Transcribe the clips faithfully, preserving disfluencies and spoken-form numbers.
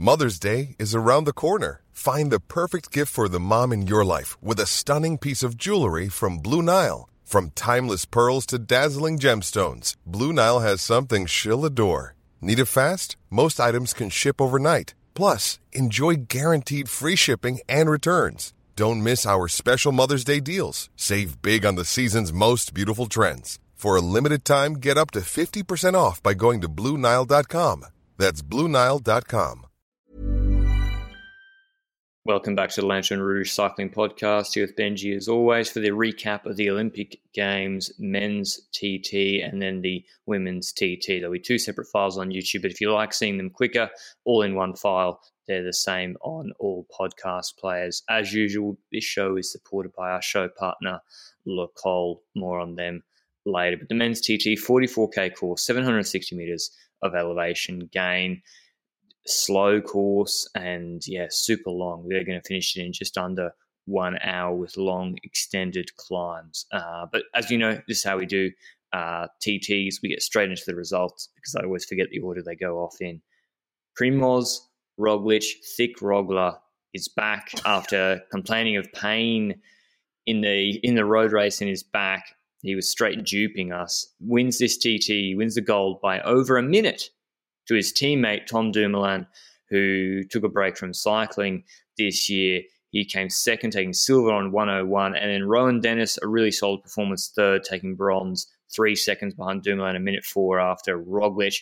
Mother's Day is around the corner. Find the perfect gift for the mom in your life with a stunning piece of jewelry from Blue Nile. From timeless pearls to dazzling gemstones, Blue Nile has something she'll adore. Need it fast? Most items can ship overnight. Plus, enjoy guaranteed free shipping and returns. Don't miss our special Mother's Day deals. Save big on the season's most beautiful trends. For a limited time, get up to fifty percent off by going to Blue Nile dot com. That's Blue Nile dot com. Welcome back to the Lanterne Rouge Cycling Podcast. Here with Benji as always for the recap of the Olympic Games men's T T and then the women's T T. There'll be two separate files on YouTube, but if you like seeing them quicker, all in one file, they're the same on all podcast players. As usual, this show is supported by our show partner, Le Col. More on them later. But the men's T T, forty-four K course, seven hundred sixty metres of elevation gain. Slow course and yeah, super long. They're going to finish it in just under one hour with long extended climbs. Uh, but as you know, this is how we do uh, T Ts. We get straight into the results because I always forget the order they go off in. Primoz Roglic, thick Rogler, is back after complaining of pain in the in the road race in his back. He was straight duping us. Wins this T T, wins the gold by over a minute to his teammate Tom Dumoulin, who took a break from cycling this year. He came second, taking silver on one oh one, and then Rowan Dennis, a really solid performance, third, taking bronze, three seconds behind Dumoulin, a minute four after Roglic.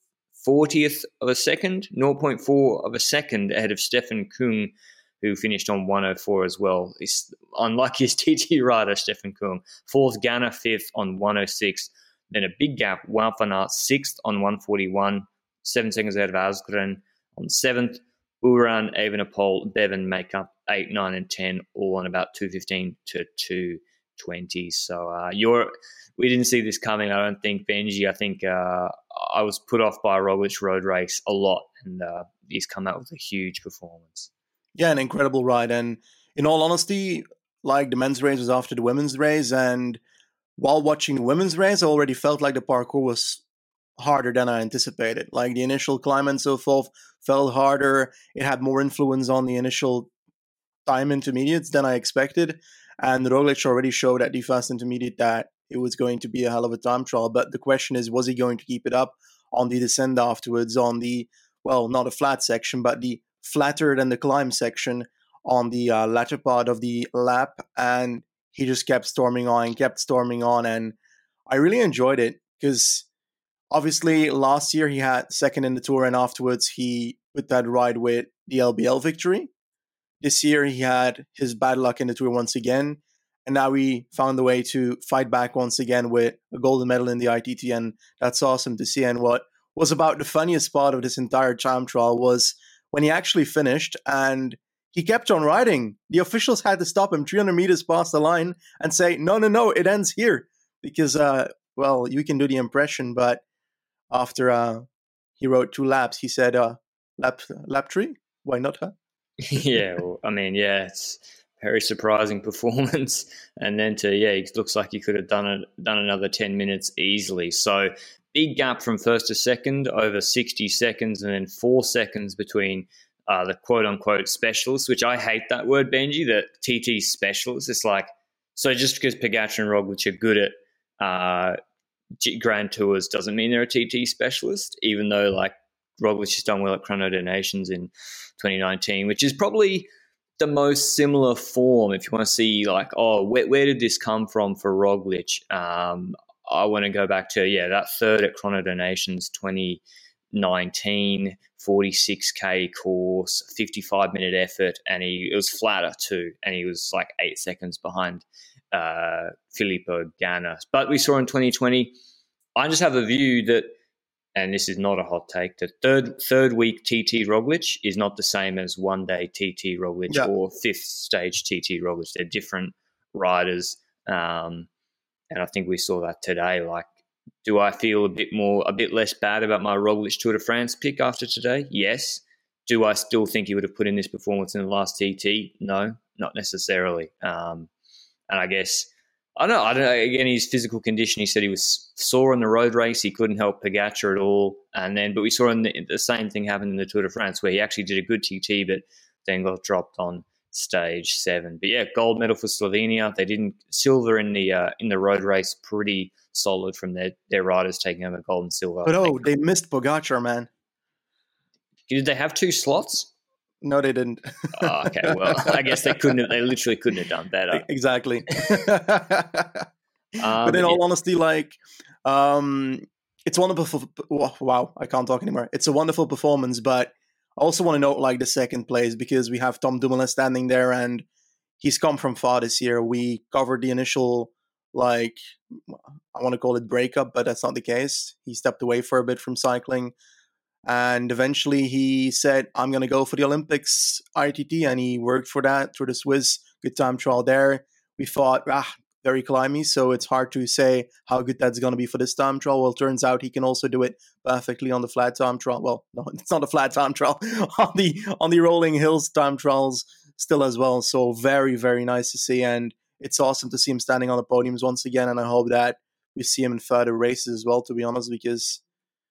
fortieth of a second, zero point four of a second ahead of Stefan Kung, who finished on one oh four as well. He's unlike his T T rider, Stefan Kung. Fourth, Ganna, fifth on one oh six. Then a big gap, Wout van Aert, sixth on one forty-one. Seven seconds ahead of Asgren on seventh. Uran, Evenepoel, Bevan make up eight, nine, and ten, all on about two fifteen to two twenty. So uh, you're, we didn't see this coming, I don't think, Benji. I think uh, I was put off by a Roglic road race a lot, and uh, he's come out with a huge performance. Yeah, an incredible ride. And in all honesty, like the men's race was after the women's race, and while watching the women's race, I already felt like the parkour was harder than I anticipated. Like the initial climb and so forth felt harder. It had more influence on the initial time intermediates than I expected. And Roglic already showed at the fast intermediate that it was going to be a hell of a time trial. But the question is, was he going to keep it up on the descent afterwards on the, well, not a flat section, but the flatter than the climb section on the uh, latter part of the lap? And he just kept storming on and kept storming on. And I really enjoyed it because obviously, last year he had second in the Tour, and afterwards he put that ride with the L B L victory. This year he had his bad luck in the Tour once again, and now he found a way to fight back once again with a golden medal in the I T T, and that's awesome to see. And what was about the funniest part of this entire time trial was when he actually finished and he kept on riding. The officials had to stop him three hundred meters past the line and say, no, no, no, it ends here. Because, uh, well, you can do the impression, but after uh, he rode two laps, he said, uh, lap lap three? Why not, huh? yeah, well, I mean, yeah, it's very surprising performance. And then to, yeah, it looks like he could have done it, done another ten minutes easily. So big gap from first to second, over sixty seconds, and then four seconds between uh, the quote-unquote specialists, which I hate that word, Benji, the T T specialists. It's like, so just because Pogačar and Roglic are good at uh, Grand Tours doesn't mean they're a T T specialist, even though like Roglic has done well at Chrono des Nations in twenty nineteen, which is probably the most similar form. If you want to see like, oh, where, where did this come from for Roglic? Um, I want to go back to, yeah, that third at Chrono des Nations twenty nineteen, forty-six K course, fifty-five minute effort, and he it was flatter too, and he was like eight seconds behind uh, Filippo Ganna. But we saw in twenty twenty, I just have a view that, and this is not a hot take, the third third week T T Roglic is not the same as one day T T Roglic yeah. or fifth stage T T Roglic. They're different riders, um, and I think we saw that today. Like, do I feel a bit more, a bit less bad about my Roglic Tour de France pick after today? Yes. Do I still think he would have put in this performance in the last T T? No, not necessarily. Um, and I guess I don't know. I don't know. Again, his physical condition, he said he was sore in the road race. He couldn't help Pogacar at all. And then, but we saw in the, the same thing happen in the Tour de France where he actually did a good T T, but then got dropped on stage seven. But yeah, gold medal for Slovenia. They didn't silver in the uh, in the road race. Pretty solid from their, their riders taking home a gold and silver. But oh, they missed Pogacar, man. Did they have two slots? No, they didn't. Oh, okay, well, I guess they couldn't have, they literally couldn't have done better. Exactly. um, but in all yeah. honesty, like, um, it's wonderful. Wow, I can't talk anymore. It's a wonderful performance, but I also want to note, like, the second place because we have Tom Dumoulin standing there, and he's come from far this year. We covered the initial, like, I want to call it breakup, but that's not the case. He stepped away for a bit from cycling. And eventually he said, I'm going to go for the Olympics I T T. And he worked for that through the Swiss good time trial there. We thought, ah, very climby. So it's hard to say how good that's going to be for this time trial. Well, it turns out he can also do it perfectly on the flat time trial. Well, no, it's not a flat time trial. on the on the rolling hills time trials still as well. So very, very nice to see. And it's awesome to see him standing on the podiums once again. And I hope that we see him in further races as well, to be honest, because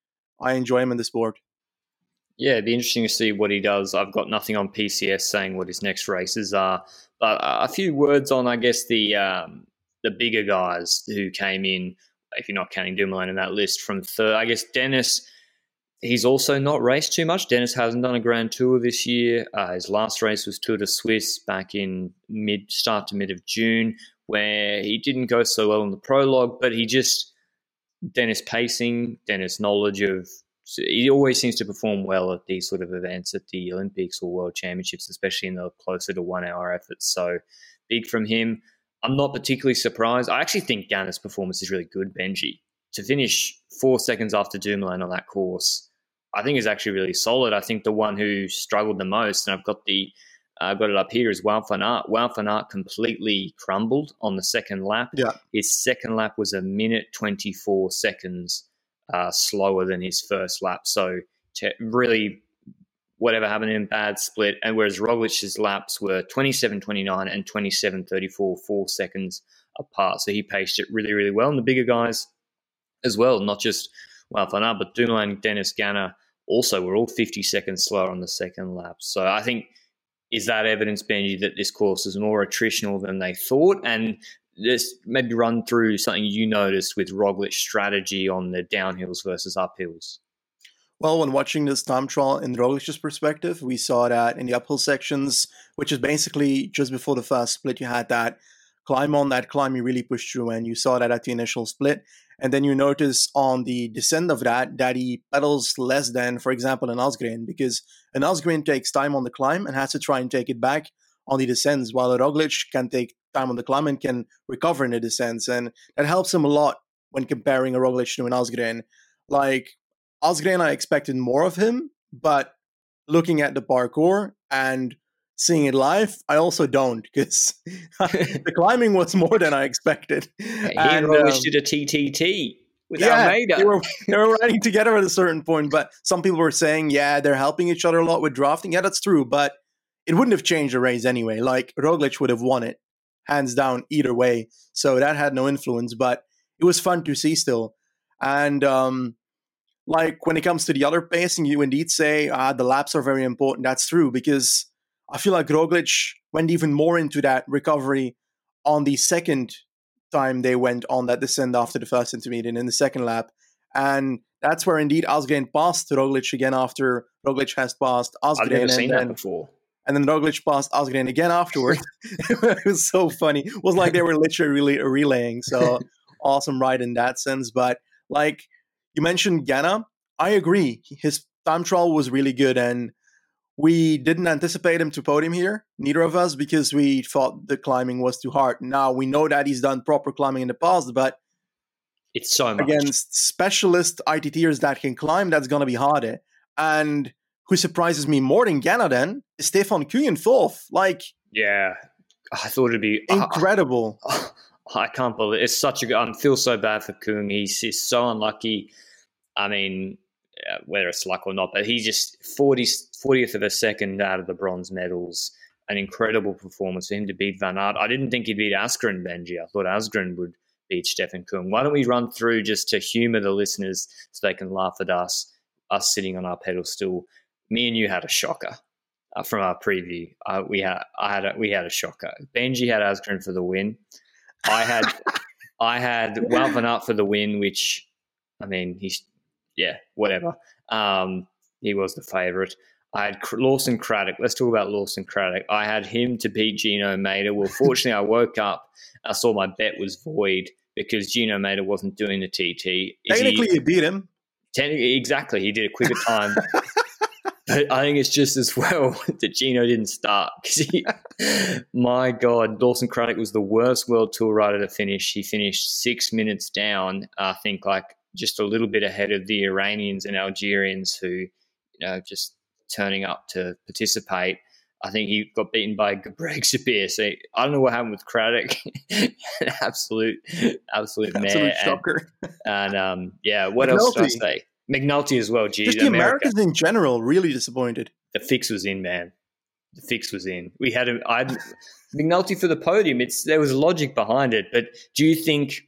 I enjoy him in the sport. Yeah, it'd be interesting to see what he does. I've got nothing on P C S saying what his next races are, but a few words on, I guess, the um, the bigger guys who came in, if you're not counting Dumoulin in that list, from third. I guess Dennis, he's also not raced too much. Dennis hasn't done a Grand Tour this year. Uh, his last race was Tour de Suisse back in mid start to mid of June, where he didn't go so well in the prologue, but he just, Dennis pacing, Dennis knowledge of, so he always seems to perform well at these sort of events at the Olympics or World Championships, especially in the closer to one-hour efforts. So big from him. I'm not particularly surprised. I actually think Ganna's performance is really good, Benji. To finish four seconds after Dumoulin on that course, I think is actually really solid. I think the one who struggled the most, and I've got the uh, got it up here, is Wout van Aert. Wout van Aert completely crumbled on the second lap. Yeah. His second lap was a minute twenty-four seconds Uh, slower than his first lap. So to really whatever happened in bad split. And whereas Roglic's laps were twenty-seven twenty-nine and twenty-seven thirty-four, four seconds apart. So he paced it really, really well. And the bigger guys as well, not just Wout van Aert, but Dumoulin, Dennis, Ganna also were all fifty seconds slower on the second lap. So I think, is that evidence, Benji, that this course is more attritional than they thought? And just maybe run through something you noticed with Roglic's strategy on the downhills versus uphills. Well, when watching this time trial in Roglic's perspective, we saw that in the uphill sections, which is basically just before the first split, you had that climb on that climb you really pushed through, and you saw that at the initial split. And then you notice on the descent of that, that he pedals less than, for example, an Asgreen, because an Asgreen takes time on the climb and has to try and take it back on the descents, while a Roglic can take time on the climb and can recover in the descents. And that helps him a lot when comparing a Roglic to an Asgreen. Like, Asgreen, I expected more of him, but looking at the parkour and seeing it live, I also don't, because the climbing was more than I expected. He and Roglic um, did a T T T with yeah, Almeida. They were, they were riding together at a certain point, but some people were saying, yeah, they're helping each other a lot with drafting. Yeah, that's true, but it wouldn't have changed the race anyway. Like, Roglic would have won it, hands down, either way. So that had no influence, but it was fun to see still. And um, like, when it comes to the other pacing, you indeed say uh, the laps are very important. That's true, because I feel like Roglic went even more into that recovery on the second time they went on that descent after the first intermediate in the second lap. And that's where indeed Asgreen passed Roglic again after Roglic has passed Asgreen. I've never and seen then, that before. And then Roglic passed Asgreen again afterwards. It was so funny. It was like they were literally relaying. So awesome ride in that sense. But like you mentioned Ganna, I agree. His time trial was really good, and we didn't anticipate him to podium here, neither of us, because we thought the climbing was too hard. Now, we know that he's done proper climbing in the past, but it's so much. Against specialist I T Ters that can climb, that's going to be harder. And who surprises me more than Ganna then is Stefan Küng in fourth. Like, yeah, I thought it'd be incredible. Uh, I can't believe it. It's such a good. I feel so bad for Küng. He's, he's so unlucky. I mean, uh, whether it's luck or not, but he's just fortieth of a second out of the bronze medals. an incredible performance for him to beat Van Aert. I didn't think he'd beat Askren, Benji. I thought Askren would beat Stefan Kung. Why don't we run through just to humour the listeners so they can laugh at us, us sitting on our pedestal. Me and you had a shocker uh, from our preview. Uh, we had, I had, a, we had a shocker. Benji had Askren for the win. I had, I had Wout van Aert for the win, which, I mean, he's, yeah, whatever. Um, he was the favourite. I had Lawson Craddock. Let's talk about Lawson Craddock. I had him to beat Gino Mader. Well, fortunately, I woke up. I saw my bet was void because Gino Mader wasn't doing the T T. Is Technically, he, you beat him. Technically, exactly. He did a quicker time. But I think it's just as well that Gino didn't start. He, my God, Lawson Craddock was the worst World Tour rider to finish. He finished six minutes down, I think, like just a little bit ahead of the Iranians and Algerians who, you know, just turning up to participate. I think he got beaten by Gebrek Sabir. So I don't know what happened with Craddock. absolute, absolute mare. Absolute shocker. And, and um, yeah, what McNulty. else did I say? McNulty as well. Geez, Just the America. Americans in general really disappointed. The fix was in, man. The fix was in. We had a, I had McNulty for the podium. It's there was logic behind it, but do you think?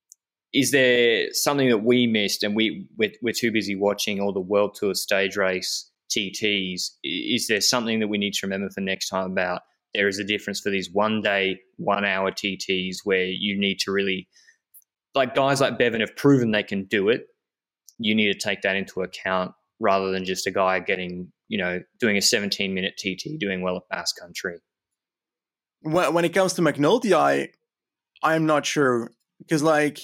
Is there something that we missed and we we're, we're too busy watching all the World Tour stage race T Ts? Is there something that we need to remember for next time about there is a difference for these one day, one hour T Ts where you need to really, like guys like Bevan have proven they can do it. You need to take that into account rather than just a guy getting, you know, doing a seventeen minute T T, doing well at Basque Country. When, when it comes to McNulty, I, I'm not sure because like,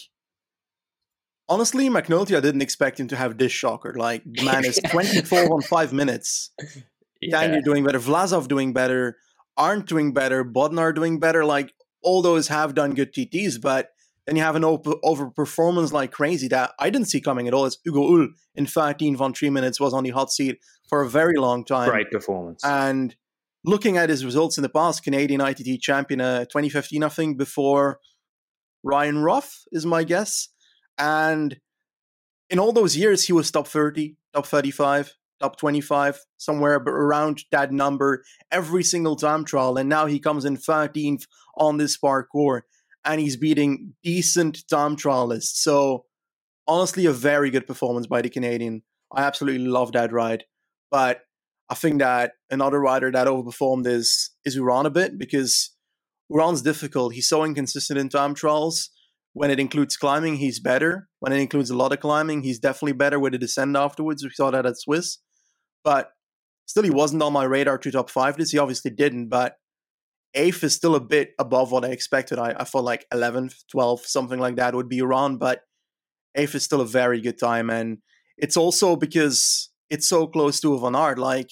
honestly, McNulty, I didn't expect him to have this shocker. Like, the man is twenty-four on five minutes. Yeah. Daniel doing better. Vlasov doing better. Arndt doing better. Bodnar doing better. Like, all those have done good T Ts, but then you have an over overperformance like crazy that I didn't see coming at all. It's Hugo Ull in thirteen von three minutes was on the hot seat for a very long time. Great performance. And looking at his results in the past, Canadian I T T champion, uh, twenty fifteen, I think, before Ryan Ruff is my guess. And in all those years, he was top thirty, top thirty-five, top twenty-five, somewhere around that number every single time trial. And now he comes in thirteenth on this parkour and he's beating decent time trialists. So honestly, a very good performance by the Canadian. I absolutely love that ride. But I think that another rider that overperformed is, is Uran a bit because Uran's difficult. He's so inconsistent in time trials. When it includes climbing, he's better. When it includes a lot of climbing, he's definitely better with a descent afterwards. We saw that at Swiss. But still, he wasn't on my radar to top five this. He obviously didn't, but eighth is still a bit above what I expected. I, I thought like eleventh, twelfth, something like that would be around, but eighth is still a very good time. And it's also because it's so close to Van Aert. Like,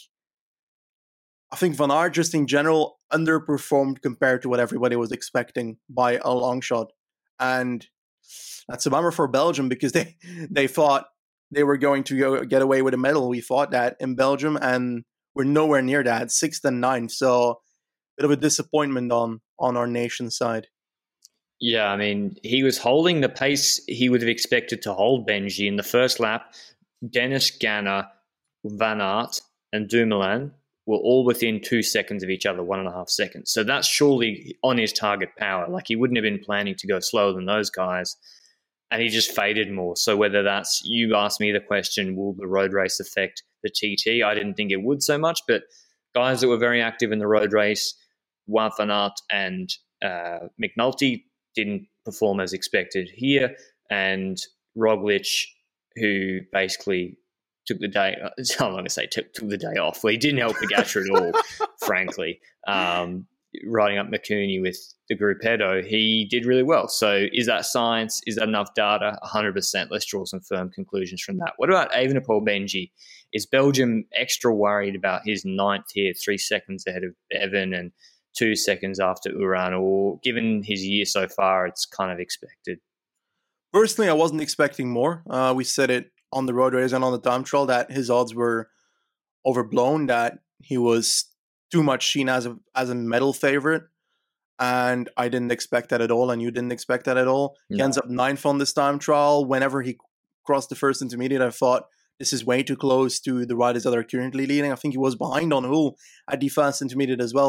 I think Van Aert just in general underperformed compared to what everybody was expecting by a long shot. And that's a bummer for Belgium because they, they thought they were going to go get away with a medal. We thought that in Belgium, and we're nowhere near that, sixth and ninth. So a bit of a disappointment on, on our nation side. Yeah, I mean, he was holding the pace he would have expected to hold, Benji. In the first lap, Dennis Ganna, Van Aert, and Dumoulin were all within two seconds of each other, one and a half seconds. So that's surely on his target power. Like, he wouldn't have been planning to go slower than those guys, and he just faded more. So whether that's, you asked me the question, will the road race affect the T T? I didn't think it would so much, but guys that were very active in the road race, Wout van Aert and uh, McNulty, didn't perform as expected here, and Roglic, who basically took the day, I'm not going to say took, took the day off. Well, he didn't help Pogačar at all, frankly. Um, riding up Mikuni with the Gruppetto, he did really well. So is that science? Is that enough data? one hundred percent. Let's draw some firm conclusions from that. What about Evenepoel, Benji? Is Belgium extra worried about his ninth here, three seconds ahead of Evan and two seconds after Uran, or given his year so far, it's kind of expected? Personally, I wasn't expecting more. Uh, we said it on the road race and on the time trial that his odds were overblown, that he was too much seen as a as a medal favorite, and I didn't expect that at all, and you didn't expect that at all. No. He ends up ninth on this time trial. Whenever he crossed the first intermediate, I thought this is way too close to the riders that are currently leading. I think he was behind on Hull at the first intermediate as well,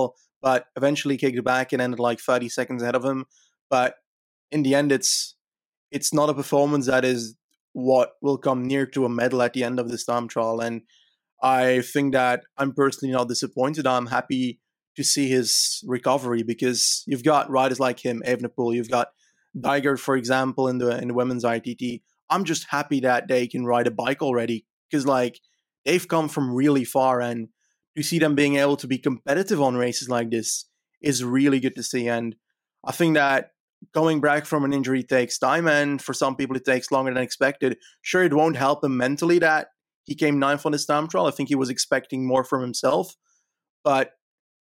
but eventually kicked back and ended like thirty seconds ahead of him. But in the end, it's it's not a performance that is what will come near to a medal at the end of this time trial. And I think that I'm personally not disappointed. I'm happy to see his recovery because you've got riders like him, Evenepoel, you've got Dijgaard, for example, in the in the women's I T T. I'm just happy that they can ride a bike already because, like, they've come from really far, and to see them being able to be competitive on races like this is really good to see. And I think that coming back from an injury takes time, and for some people it takes longer than expected. Sure, it won't help him mentally that he came ninth on his time trial. I think he was expecting more from himself, but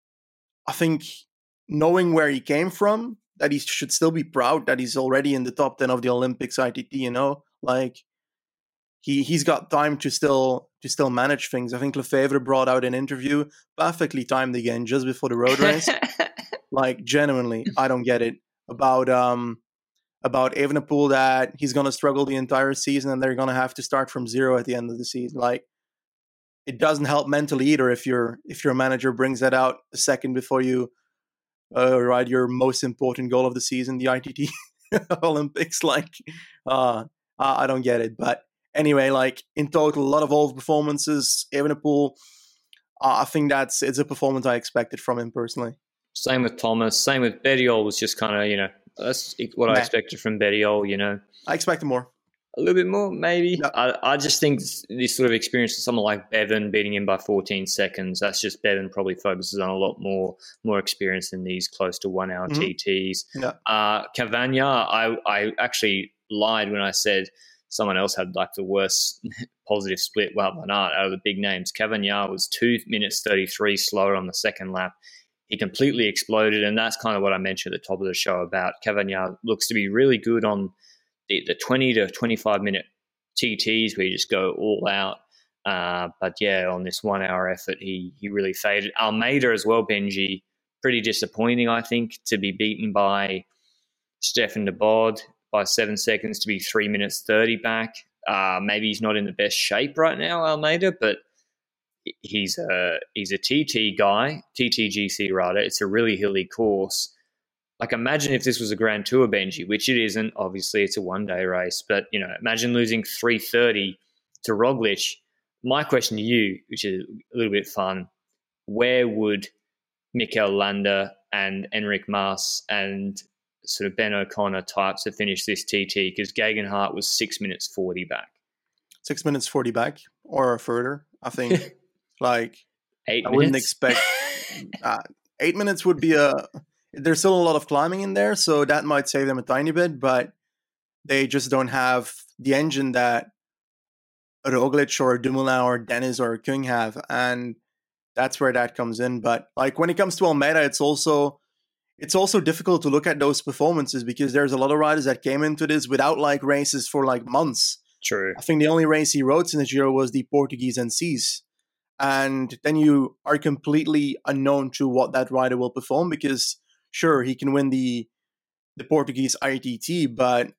I think knowing where he came from, that he should still be proud that he's already in the top ten of the Olympics I T T, you know? Like, he, he's got time to still to still manage things. I think Lefevre brought out an interview, perfectly timed again, just before the road race. Like, genuinely, I don't get it. About um about Evenepoel that he's going to struggle the entire season and they're going to have to start from zero at the end of the season. Like, it doesn't help mentally either if your if your manager brings that out a second before you uh, ride your most important goal of the season, the I T T Olympics. Like, uh, I don't get it. But anyway, like, in total, a lot of old performances. Evenepoel, uh, I think that's it's a performance I expected from him personally. Same with Thomas. Same with Bettiol was just kind of, you know, that's what nah. I expected from Bettiol, you know. I expected more. A little bit more, maybe. No. I, I just think this sort of experience of someone like Bevan beating him by fourteen seconds, that's just Bevan probably focuses on a lot more more experience in these close to one-hour mm-hmm. T Ts. Yeah. Uh, Cavagna, I, I actually lied when I said someone else had like the worst positive split. Well, Van Aert out of the big names. Cavagna was two minutes thirty-three slower on the second lap. He completely exploded, and that's kind of what I mentioned at the top of the show about Cavagna looks to be really good on the, the twenty to twenty-five minute T Ts where you just go all out. Uh, but yeah, on this one hour effort, he he really faded. Almeida as well, Benji, pretty disappointing, I think, to be beaten by Stefan de Bod by seven seconds to be three minutes thirty back. Uh, maybe he's not in the best shape right now, Almeida, but he's a he's a T T guy, T T G C rider. It's a really hilly course. Like, imagine if this was a Grand Tour, Benji, which it isn't. Obviously, it's a one-day race. But, you know, imagine losing three thirty to Roglic. My question to you, which is a little bit fun, where would Mikel Landa and Enric Mas and sort of Ben O'Connor types have finished this T T? Because Gegenhardt was six minutes forty back. Six minutes forty back or further, I think. Like, eight I minutes? wouldn't expect uh, eight minutes would be a. There's still a lot of climbing in there, so that might save them a tiny bit, but they just don't have the engine that Roglic or Dumoulin or Dennis or Kung have, and that's where that comes in. But like, when it comes to Almeida, it's also it's also difficult to look at those performances because there's a lot of riders that came into this without like races for like months. True. I think the only race he rode in the Giro was the Portuguese N Cs. And then you are completely unknown to what that rider will perform because, sure, he can win the the Portuguese I T T, but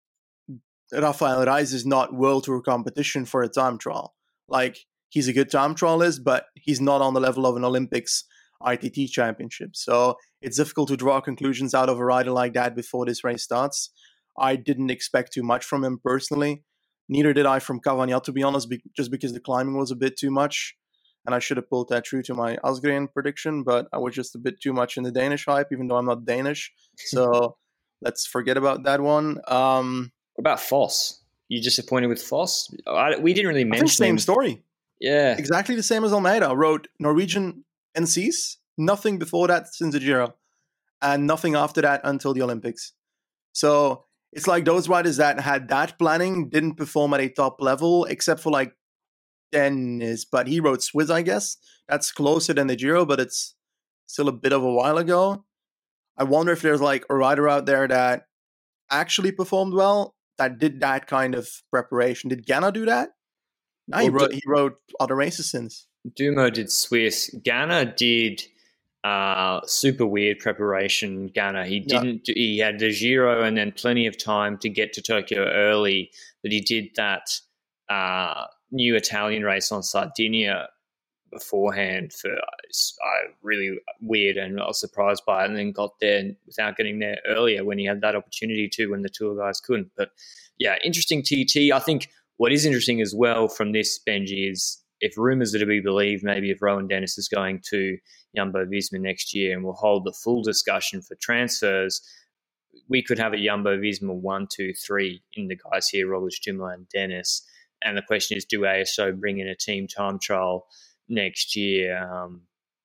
Rafael Reis is not World Tour competition for a time trial. Like, he's a good time trialist, but he's not on the level of an Olympics I T T championship. So it's difficult to draw conclusions out of a rider like that before this race starts. I didn't expect too much from him personally. Neither did I from Cavagna, to be honest, be- just because the climbing was a bit too much. And I should have pulled that true to my Asgreen prediction, but I was just a bit too much in the Danish hype, even though I'm not Danish. So let's forget about that one. Um, what about Foss? You disappointed with Foss? I, we didn't really mention I think same him. story. Yeah. Exactly the same as Almeida. I wrote Norwegian N Cs, nothing before that since the Giro, and nothing after that until the Olympics. So it's like those riders that had that planning didn't perform at a top level, except for like Dennis, but he rode Swiss, I guess. That's closer than the Giro, but it's still a bit of a while ago. I wonder if there's like a rider out there that actually performed well, that did that kind of preparation. Did Ganna do that? No, he, well, rode, he rode other races since. Dumo did Swiss. Ganna did uh, super weird preparation. Ganna, he didn't. Yeah. He had the Giro and then plenty of time to get to Tokyo early, but he did that uh, new Italian race on Sardinia beforehand for uh, really weird, and I was surprised by it, and then got there without getting there earlier when he had that opportunity to, when the tour guys couldn't. But yeah, interesting T T. I think what is interesting as well from this, Benji, is if rumours are to be believed, maybe if Rowan Dennis is going to Jumbo-Visma next year and will hold the full discussion for transfers, we could have a Jumbo-Visma one, two, three in the guys here, Roglic, Dumoulin, Dennis. And the question is, do A S O bring in a team time trial next year um,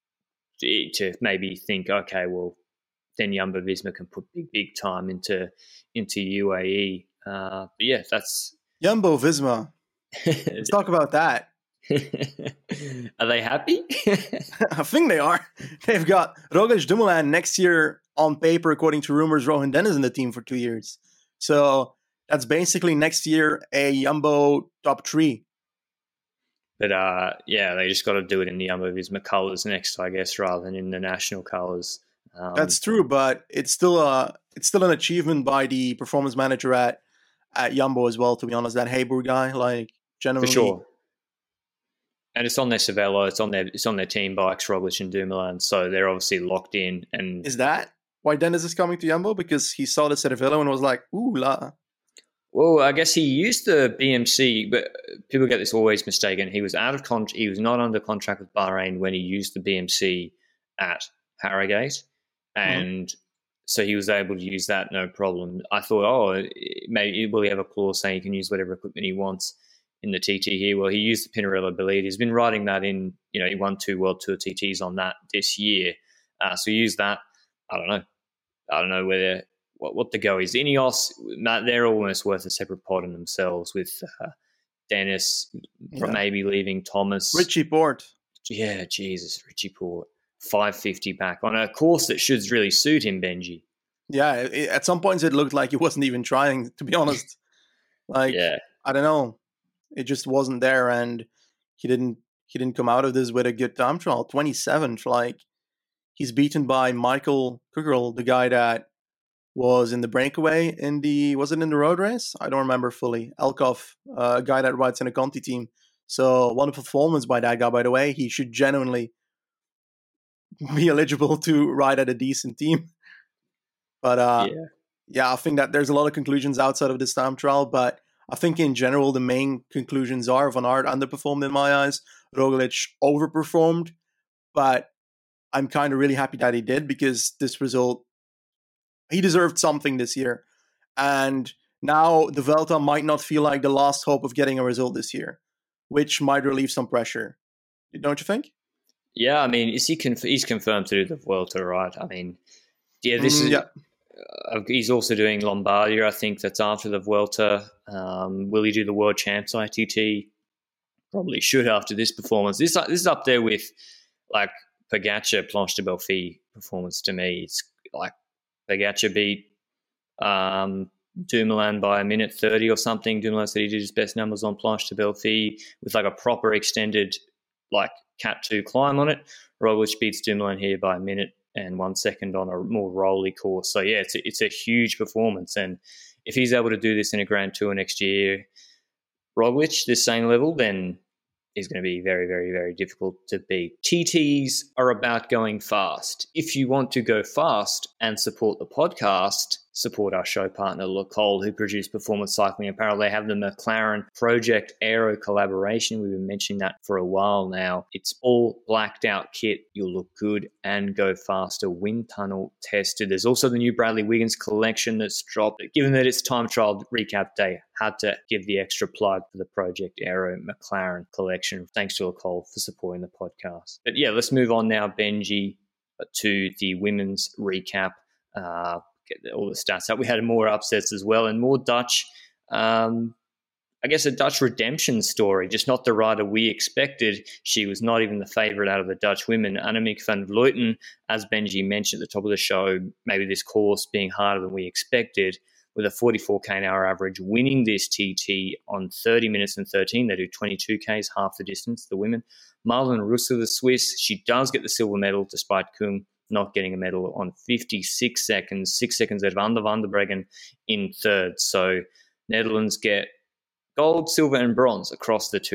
to maybe think, okay, well, then Jumbo-Visma can put big, big time into into U A E. Uh, but yeah, that's... Jumbo-Visma. Let's talk about that. Are they happy? I think they are. They've got Roglic, Dumoulin next year on paper, according to rumors, Rowan Dennis in the team for two years. So that's basically next year a Jumbo top three. But uh, yeah, they just got to do it in the Jumbo-Visma colours next, I guess, rather than in the national colours. Um, That's true, but it's still a it's still an achievement by the performance manager at at Jumbo as well. To be honest, that Haber guy, like generally, for sure. And it's on their Cervelo, it's on their it's on their team bikes, Roglic and Dumoulin, so they're obviously locked in. And is that why Dennis is coming to Jumbo? Because he saw the Cervelo and was like, "Ooh la." Well, I guess he used the B M C, but people get this always mistaken. He was out of con- He was not under contract with Bahrain when he used the B M C at Harrogate, and mm-hmm. so he was able to use that no problem. I thought, oh, maybe will he have a clause saying he can use whatever equipment he wants in the T T here? Well, he used the Pinarello Bolide. He's been riding that in, you know, he won two World Tour T Ts on that this year. Uh, so he used that. I don't know. I don't know whether what, what the go is. Ineos, they're almost worth a separate pod in themselves with uh, Dennis yeah. maybe leaving Thomas. Richie Porte. Yeah, Jesus, Richie Porte. five fifty back on a course that should really suit him, Benji. Yeah, it, at some points it looked like he wasn't even trying, to be honest. Like, yeah. I don't know. It just wasn't there, and he didn't he didn't come out of this with a good time trial. twenty-seventh, like, he's beaten by Michael Kugel, the guy that was in the breakaway in the, was it in the road race? I don't remember fully. Elkov, uh, a guy that rides in a Conti team. So wonderful performance by that guy, by the way. He should genuinely be eligible to ride at a decent team. But uh, yeah. yeah, I think that there's a lot of conclusions outside of this time trial, but I think in general, the main conclusions are Van Aert underperformed in my eyes. Roglic overperformed, but I'm kind of really happy that he did, because this result, he deserved something this year. And now the Vuelta might not feel like the last hope of getting a result this year, which might relieve some pressure. Don't you think? Yeah, I mean, is he conf- he's confirmed to do the Vuelta, right? I mean, yeah, this mm, is... Yeah. Uh, he's also doing Lombardia, I think that's after the Vuelta. Um, will he do the World Champs I T T? Probably should after this performance. This, this is up there with like Pogacar, Planche de Belfi performance to me. It's like Pogacar beat um, Dumoulin by a minute thirty or something. Dumoulin said he did his best numbers on Planche de Belfi with like a proper extended like Cat two climb on it. Roglic beats Dumoulin here by a minute and one second on a more rolly course. So, yeah, it's a, it's a huge performance. And if he's able to do this in a Grand Tour next year, Roglic, this same level, then is going to be very, very, very difficult to beat. T Ts are about going fast. If you want to go fast and support the podcast, support our show partner, Le Col, who produce performance cycling apparel. They have the McLaren Project Aero collaboration. We've been mentioning that for a while now. It's all blacked out kit. You'll look good and go faster. Wind tunnel tested. There's also the new Bradley Wiggins collection that's dropped. Given that it's time trial recap day, had to give the extra plug for the Project Aero McLaren collection. Thanks to Le Col for supporting the podcast. But yeah, let's move on now, Benji, to the women's recap. Uh, Get all the stats up. We had more upsets as well, and more Dutch, um, I guess a Dutch redemption story, just not the rider we expected. She was not even the favourite out of the Dutch women. Annemiek van Vleuten, as Benji mentioned at the top of the show, maybe this course being harder than we expected, with a forty-four k an hour average, winning this T T on thirty minutes and thirteen. They do twenty-two k's, half the distance, the women. Marlon Russo, the Swiss, she does get the silver medal despite Kung not getting a medal on fifty-six seconds, six seconds out of Ander van der Breggen in third. So Netherlands get gold, silver and bronze across the two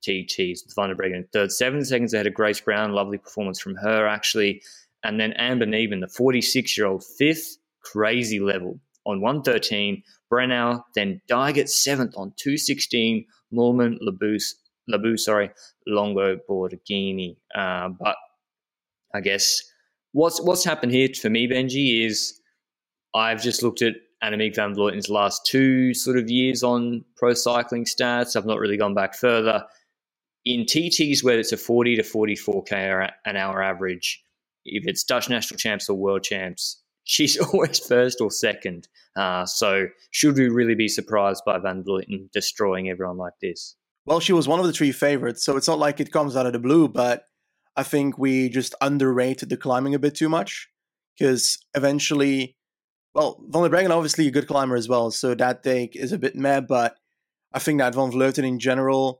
T Ts with Van der Breggen in third. Seven seconds ahead of Grace Brown. Lovely performance from her, actually. And then Amber Neben, the forty-six-year-old, fifth, crazy level on one thirteen. Brennau, then Dygert seventh on two sixteen. Moolman, Labuse, Labuse, sorry, Longo, Borghini. Uh, but I guess what's what's happened here for me, Benji, is I've just looked at Annemiek van Vleuten's last two sort of years on pro cycling stats. I've not really gone back further. In T Ts where it's a forty to forty-four k an hour average, if it's Dutch national champs or world champs, she's always first or second. Uh, so should we really be surprised by Van Vleuten destroying everyone like this? Well, she was one of the three favorites, so it's not like it comes out of the blue, but I think we just underrated the climbing a bit too much because eventually, well, Van der Breggen obviously a good climber as well, so that take is a bit meh, but I think that Van Vleuten in general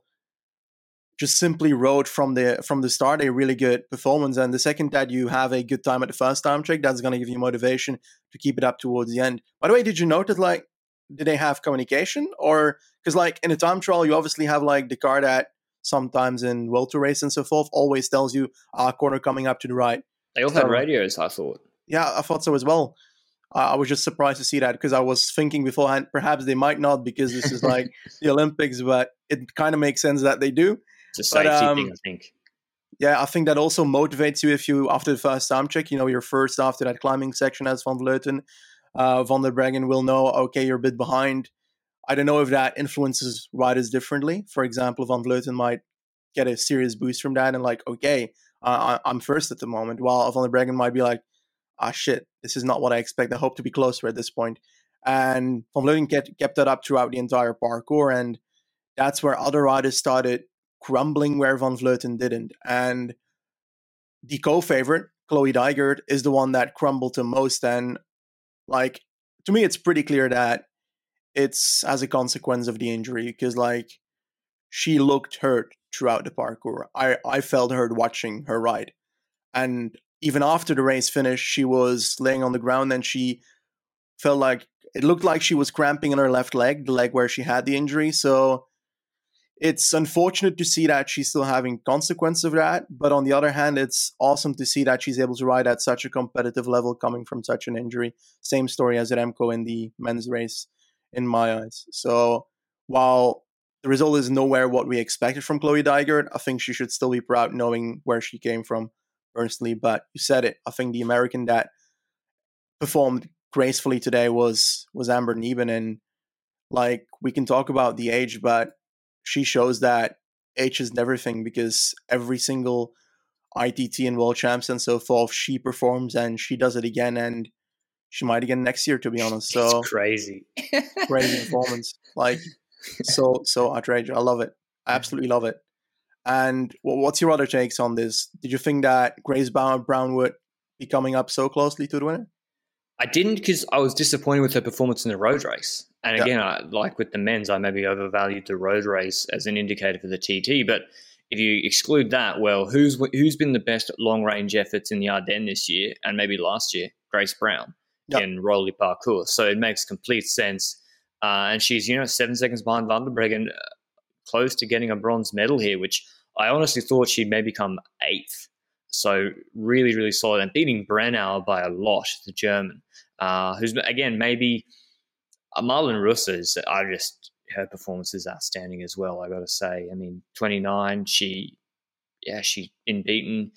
just simply rode from the from the start a really good performance. And the second that you have a good time at the first time check, that's going to give you motivation to keep it up towards the end. By the way, did you note that, like, did they have communication? Or, because, like, in a time trial, you obviously have, like, the car that sometimes in World Tour race and so forth always tells you, ah, corner coming up to the right. They all so, had radios, I thought. Yeah, I thought so as well. Uh, I was just surprised to see that because I was thinking beforehand, perhaps they might not because this is like the Olympics, but it kind of makes sense that they do. It's a safety but, um, thing, I think. Yeah, I think that also motivates you if you, after the first time check, you know, you're first after that climbing section as Van Vleuten. Uh, Van der Breggen will know, okay, you're a bit behind. I don't know if that influences riders differently. For example, Van Vleuten might get a serious boost from that and like, okay, uh, I'm first at the moment, while Van der Breggen might be like, ah, shit, this is not what I expect. I hope to be closer at this point. And Van Vleuten kept, kept that up throughout the entire parkour, and that's where other riders started crumbling where Van Vleuten didn't. And the co-favorite, Chloe Dygert, is the one that crumbled the most. And like, to me, it's pretty clear that it's as a consequence of the injury, because like she looked hurt throughout the parkour. I, I felt hurt watching her ride. And even after the race finished, she was laying on the ground and she felt like, it looked like she was cramping in her left leg, the leg where she had the injury. So it's unfortunate to see that she's still having consequence of that. But on the other hand, it's awesome to see that she's able to ride at such a competitive level coming from such an injury. Same story as Remco in the men's race, in my eyes. So while the result is nowhere what we expected from Chloe Dygert, I think she should still be proud knowing where she came from personally. But you said it. I think the American that performed gracefully today was, was Amber Neben. And like, we can talk about the age, but she shows that age isn't everything, because every single I T T and World Champs and so forth, she performs and she does it again, and she might again next year, to be honest. So it's crazy. Crazy performance. Like, so, so outrageous. I love it. I absolutely love it. And what's your other takes on this? Did you think that Grace Brown would be coming up so closely to the winner? I didn't, because I was disappointed with her performance in the road race. And again, yeah. I, like with the men's, I maybe overvalued the road race as an indicator for the T T. But if you exclude that, well, who's who's been the best long-range efforts in the Ardennes this year and maybe last year? Grace Brown yep. in Rolly Parcours. So it makes complete sense. Uh, and she's, you know, seven seconds behind Van der Breggen, uh, close to getting a bronze medal here, which I honestly thought she'd maybe come eighth. So really, really solid. And beating Brennau by a lot, the German, uh, who's, again, maybe uh, Marlon Russer's, I just, her performance is outstanding as well, I got to say. I mean, twenty-nine, she, yeah, she's been beaten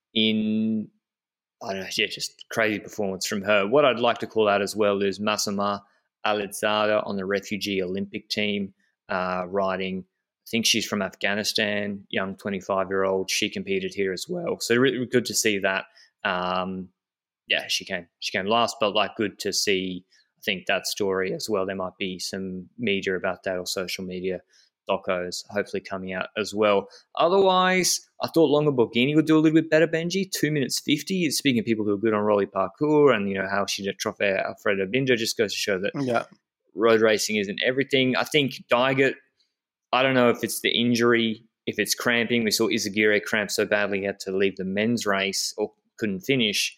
in, I don't know, yeah, just crazy performance from her. What I'd like to call out as well is Massima Alizada on the refugee Olympic team, uh, riding, I think she's from Afghanistan, young twenty-five-year-old. She competed here as well. So really good to see that. Um, yeah, she came she came last, but like good to see, I think, that story as well. There might be some media about that or social media docos hopefully coming out as well. Otherwise, I thought Longo Borghini would do a little bit better, Benji. Two minutes fifty. Speaking of people who are good on Rolly Parcours and, you know, how she did Trofeo Alfredo Binda, just goes to show that yeah. road racing isn't everything. I think Dygert, I don't know if it's the injury, if it's cramping. We saw Izagirre cramp so badly he had to leave the men's race or couldn't finish.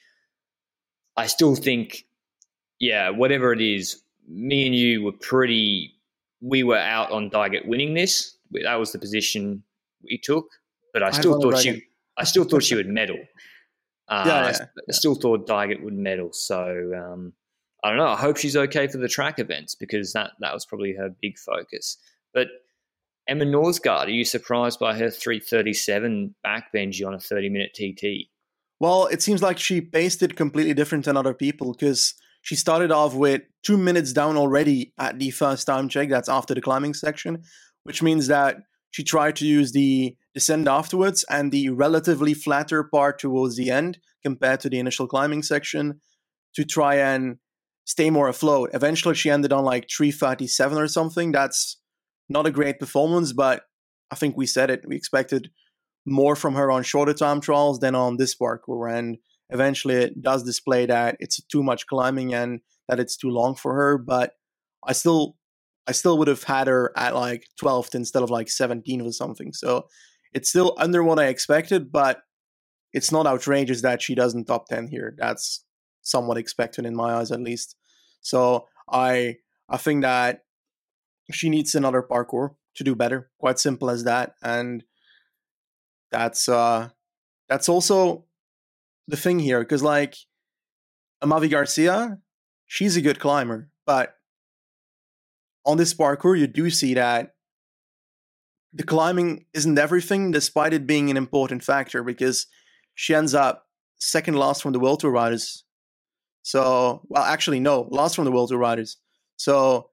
I still think, yeah, whatever it is, me and you were pretty, we were out on Dygert winning this. That was the position we took, but I I had still Van der thought Breggen. she, I still thought she would medal. Uh, Yeah, I yeah, s- I yeah. still thought Dygert would medal. So um, I don't know. I hope she's okay for the track events because that that was probably her big focus. But Emma Norsgaard, are you surprised by her three thirty-seven back Benji on a thirty minute T T? Well, it seems like she paced it completely different than other people because she started off with two minutes down already at the first time check. That's after the climbing section, which means that she tried to use the descent afterwards and the relatively flatter part towards the end compared to the initial climbing section to try and stay more afloat. Eventually, she ended on like three thirty-seven or something. That's not a great performance, but I think we said it. We expected more from her on shorter time trials than on this parkour. And eventually it does display that it's too much climbing and that it's too long for her. But I still I still would have had her at like twelfth instead of like seventeenth or something. So it's still under what I expected, but it's not outrageous that she doesn't top ten here. That's somewhat expected in my eyes at least. So I I think that she needs another parkour to do better. Quite simple as that. And that's uh that's also the thing here, because like Amavi Garcia, she's a good climber, but on this parkour, you do see that the climbing isn't everything, despite it being an important factor, because she ends up second last from the World Tour riders. So, well, actually, no, last from the World Tour riders. So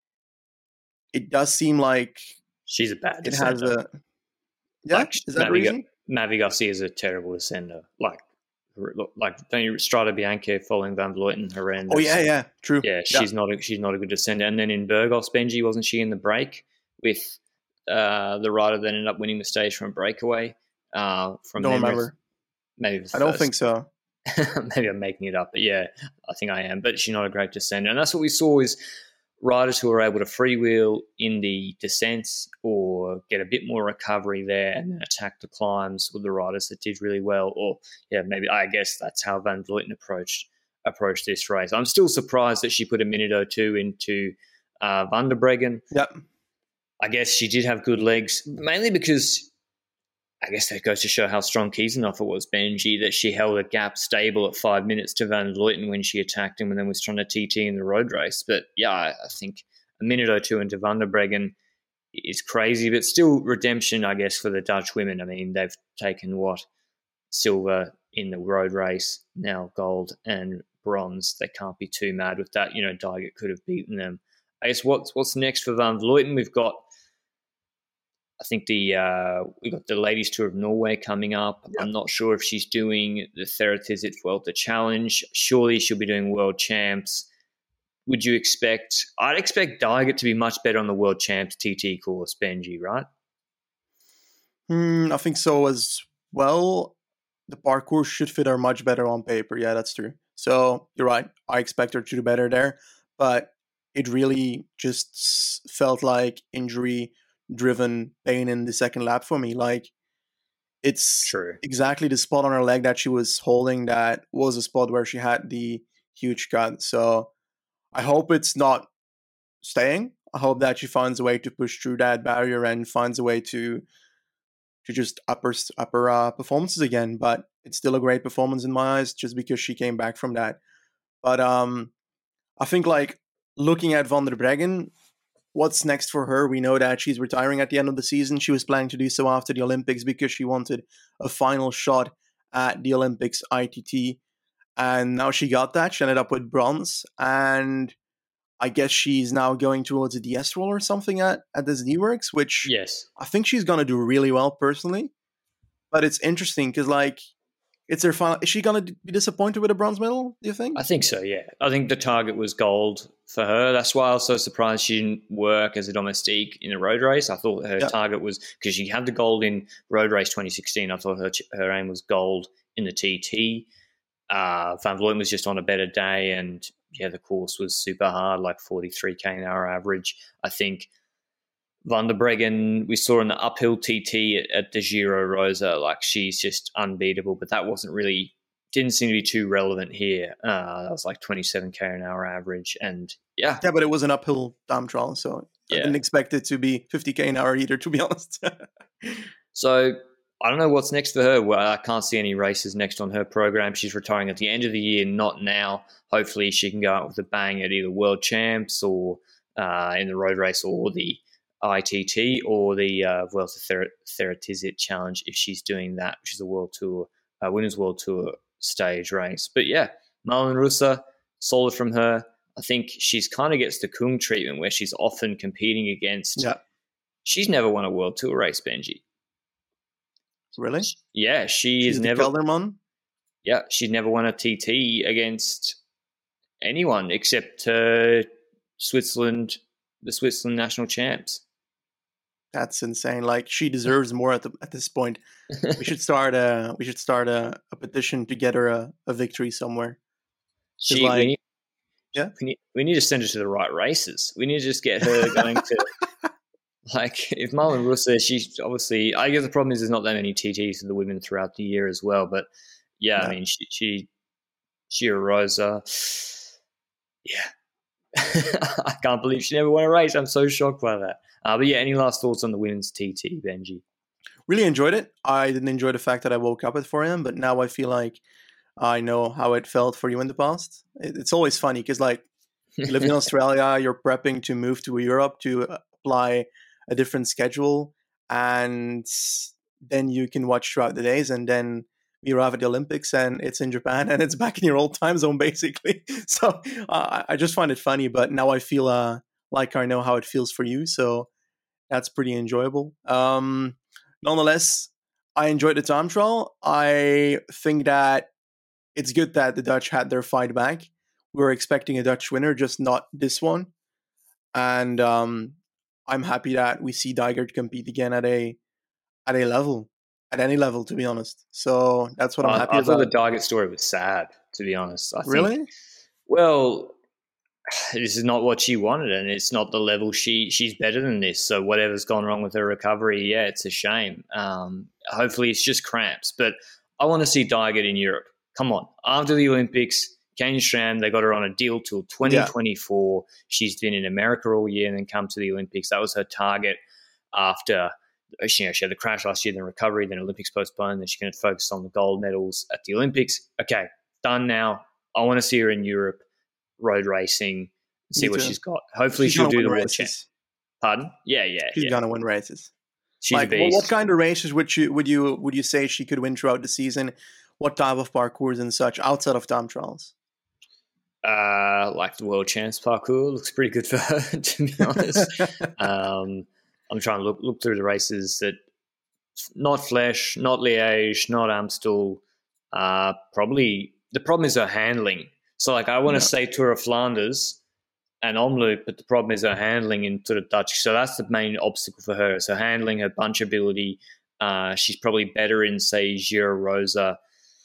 it does seem like She's a bad it has descender. a. Yeah, Like is that the Mavi, reason? Mavi Garcia is a terrible descender. Like, like don't you Strada Bianca following Van Vleuten horrendous. Oh yeah, yeah, true. Yeah, she's yeah. not a, she's not a good descender. And then in Burgos, Benji, wasn't she in the break with uh, the rider that ended up winning the stage from breakaway? Uh, from Don't memory? remember. Maybe I don't think so. Maybe I'm making it up, but yeah, I think I am. But she's not a great descender, and that's what we saw is riders who are able to freewheel in the descents or get a bit more recovery there and then attack the climbs with the riders that did really well. Or yeah, maybe I guess that's how Van Vleuten approached approached this race. I'm still surprised that she put a minute or two into uh, Van der Breggen. Yep. I guess she did have good legs, mainly because I guess that goes to show how strong Kiesenhofer was, Benji, that she held a gap stable at five minutes to Van Vleuten when she attacked him and then was trying to T T in the road race. But yeah, I, I think a minute or two into Van der Breggen is crazy, but still redemption, I guess, for the Dutch women. I mean, they've taken what? Silver in the road race, now gold and bronze. They can't be too mad with that. You know, Dygert could have beaten them. I guess what's what's next for Van Vleuten? We've got I think the uh, we got the Ladies Tour of Norway coming up. Yep. I'm not sure if she's doing the Theretizit Vuelta Challenge. Surely she'll be doing World Champs. Would you expect? I'd expect Dygert to be much better on the World Champs T T course, Benji, right? Hmm, I think so as well. The parkour should fit her much better on paper. Yeah, that's true. So you're right. I expect her to do better there, but it really just felt like injury driven pain in the second lap for me. Like it's True. exactly the spot on her leg that she was holding that was a spot where she had the huge cut. So I hope it's not staying. I hope that she finds a way to push through that barrier and finds a way to to just upper upper uh, performances again. But it's still a great performance in my eyes just because she came back from that. But um I think like looking at Van der Breggen, what's next for her? We know that she's retiring at the end of the season. She was planning to do so after the Olympics because she wanted a final shot at the Olympics I T T. And now she got that. She ended up with bronze. And I guess she's now going towards a D S role or something at, at this D-Works, which yes, I think she's going to do really well personally. But it's interesting because, like, it's her final. Is she going to be disappointed with a bronze medal, do you think? I think so, yeah. I think the target was gold for her. That's why I was so surprised she didn't work as a domestique in the road race. I thought her yep. target was, because she had the gold in road race twenty sixteen, I thought her her aim was gold in the T T. Uh, Van Vleuten was just on a better day, and yeah, the course was super hard, like forty-three k an hour average. I think Van der Breggen, we saw in the uphill T T at, at the Giro Rosa, like she's just unbeatable, but that wasn't really, didn't seem to be too relevant here. Uh, that was like twenty-seven k an hour average, and yeah. Yeah, but it was an uphill time trial, so yeah. I didn't expect it to be fifty k an hour either, to be honest. So I don't know what's next for her. Well, I can't see any races next on her program. She's retiring at the end of the year, not now. Hopefully she can go out with a bang at either World Champs or uh, in the road race or the I T T or the uh, Vuelta Ther- Theretizit Challenge if she's doing that, which is a World Tour, uh, Women's World Tour stage race. But yeah, Marlen Russa, solid from her. I think she's kind of gets the Kung treatment where she's often competing against. Yeah. She's never won a World Tour race, Benji. Really? Yeah, she She's is the never. Kelderman? Yeah, she's never won a T T against anyone except uh, Switzerland, the Switzerland national champs. That's insane. Like, she deserves more at the, at this point. We should start a we should start a, a petition to get her a, a victory somewhere. She, like, we need, yeah, we need, we need to send her to the right races. We need to just get her going to. Like, if Marlen Russa, she's obviously, I guess the problem is there's not that many T Ts for the women throughout the year as well. But yeah, no. I mean, she, she, Giro Rosa, yeah. I can't believe she never won a race. I'm so shocked by that. Uh, but yeah, any last thoughts on the women's T T, Benji? Really enjoyed it. I didn't enjoy the fact that I woke up at four a.m., but now I feel like I know how it felt for you in the past. It's always funny because, like, you live in Australia, you're prepping to move to Europe to apply a different schedule, and then you can watch throughout the days, and then we arrive at the Olympics and it's in Japan and it's back in your old time zone, basically. So uh, I just find it funny, but now I feel uh, like I know how it feels for you, so that's pretty enjoyable. Um, nonetheless, I enjoyed the time trial. I think that it's good that the Dutch had their fight back. We were expecting a Dutch winner, just not this one. And um, I'm happy that we see Dijgaard compete again at a at a level, at any level, to be honest. So that's what I'm I, happy I about. I thought the Dijgaard story was sad, to be honest. I really? Think, well, this is not what she wanted, and it's not the level she she's better than this. So whatever's gone wrong with her recovery, yeah, it's a shame. Um, hopefully, it's just cramps. But I want to see Dijgaard in Europe. Come on, after the Olympics. Kane Stram, they got her on a deal till twenty twenty-four. Yeah. She's been in America all year and then come to the Olympics. That was her target after you know, she had the crash last year, then recovery, then Olympics postponed, then she can focus on the gold medals at the Olympics. Okay, done now. I want to see her in Europe, road racing, see what she's got. Hopefully she's she'll do the World Champ. Pardon? Yeah, yeah. She's yeah. going to win races. She's like, a beast. What kind of races would you would you would you say she could win throughout the season? What type of parcours and such outside of time trials? Uh, like the World Champs parcours looks pretty good for her, to be honest. um, I'm trying to look look through the races that not Flèche, not Liège, not Amstel. Uh, probably the problem is her handling. So, like, I want to yeah. say Tour of Flanders and Omloop, but the problem is her handling into the Dutch. So that's the main obstacle for her. So handling, her bunch ability. Uh, she's probably better in, say, Giro Rosa.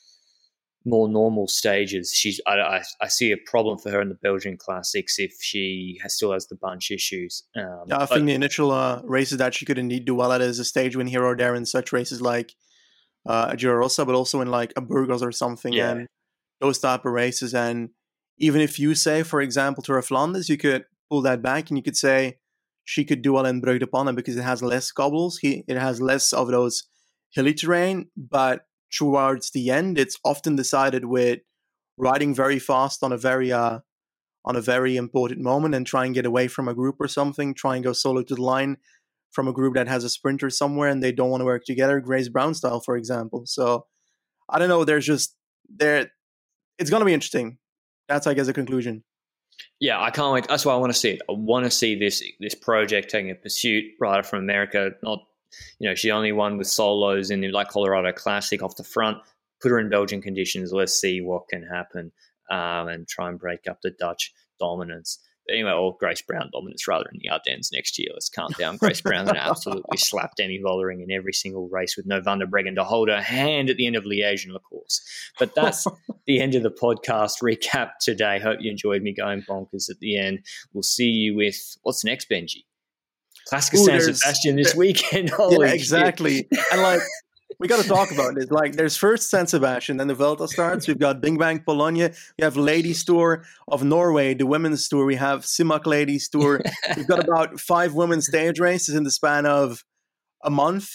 More normal stages. She's. I, I, I see a problem for her in the Belgian Classics if she has, still has the bunch issues. Um, yeah, I but, think the initial uh, races that she could indeed do well at is a stage win here or there in such races like uh, Giro Rosa, but also in like a Burgos or something, yeah. and those type of races. And even if you say, for example, Tour of Flanders, you could pull that back and you could say she could do well in Brug de Panne because it has less cobbles. He, it has less of those hilly terrain, but towards the end, it's often decided with riding very fast on a very uh, on a very important moment and try and get away from a group or something. Try and go solo to the line from a group that has a sprinter somewhere and they don't want to work together. Grace Brown style, for example. So I don't know. There's just there. It's going to be interesting. That's, I guess, a conclusion. Yeah, I can't wait. That's why I want to see it. I want to see this this project taking a pursuit rider from America, not. You know, she only won with solos in the like Colorado Classic off the front. Put her in Belgian conditions. Let's see what can happen um, and try and break up the Dutch dominance. But anyway, or Grace Brown dominance rather in the Ardennes next year. Let's calm down. Grace Brown that absolutely slapped Demi Vollering in every single race with no Van der Breggen to hold her hand at the end of Liège and La Course. But that's the end of the podcast recap today. Hope you enjoyed me going bonkers at the end. We'll see you with, what's next, Benji? Classic Ooh, San Sebastian this weekend. Holy yeah, exactly. And like, we got to talk about it. Like, there's first San Sebastian, then the Vuelta starts. We've got Bing Bang Polonia. We have Ladies Tour of Norway, the Women's Tour. We have Simak Ladies Tour. We've got about five women's stage races in the span of a month.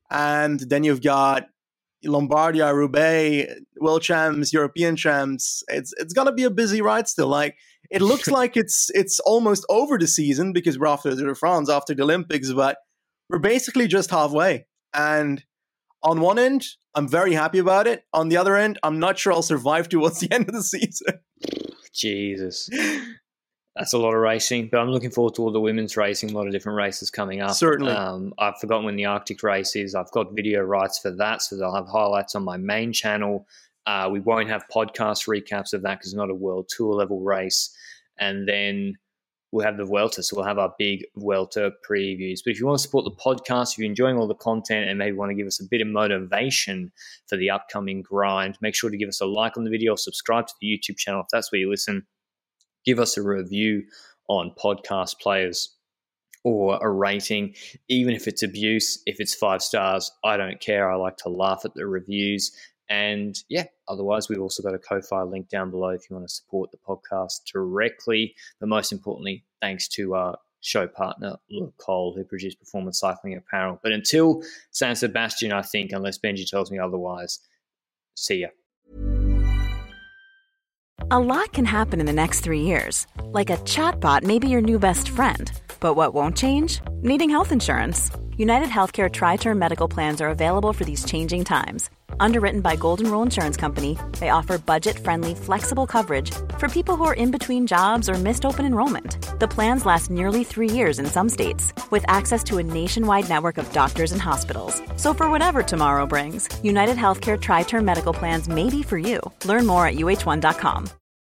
And then you've got Lombardia, Roubaix, world champs, European champs. It's it's gonna be a busy ride still. Like it looks like it's it's almost over the season because we're after the Tour de France, after the Olympics, but we're basically just halfway. And on one end, I'm very happy about it. On the other end, I'm not sure I'll survive towards the end of the season. Jesus. That's a lot of racing, but I'm looking forward to all the women's racing, a lot of different races coming up. Certainly. Um, I've forgotten when the Arctic race is. I've got video rights for that, so they'll have highlights on my main channel. Uh, we won't have podcast recaps of that because it's not a World Tour level race. And then we'll have the Vuelta, so we'll have our big Vuelta previews. But if you want to support the podcast, if you're enjoying all the content and maybe want to give us a bit of motivation for the upcoming grind, make sure to give us a like on the video, subscribe to the YouTube channel if that's where you listen. Give us a review on podcast players or a rating, even if it's abuse, if it's five stars, I don't care. I like to laugh at the reviews. And yeah, otherwise, we've also got a Ko-Fi link down below if you want to support the podcast directly. But most importantly, thanks to our show partner, Le Col, who produced Performance Cycling Apparel. But until San Sebastian, I think, unless Benji tells me otherwise, see ya. A lot can happen in the next three years. Like a chatbot may be your new best friend. But what won't change? Needing health insurance. United Healthcare Tri-Term Medical Plans are available for these changing times. Underwritten by Golden Rule Insurance Company, they offer budget-friendly, flexible coverage for people who are in between jobs or missed open enrollment. The plans last nearly three years in some states, with access to a nationwide network of doctors and hospitals. So for whatever tomorrow brings, United Healthcare Tri-Term Medical Plans may be for you. Learn more at U H one dot com.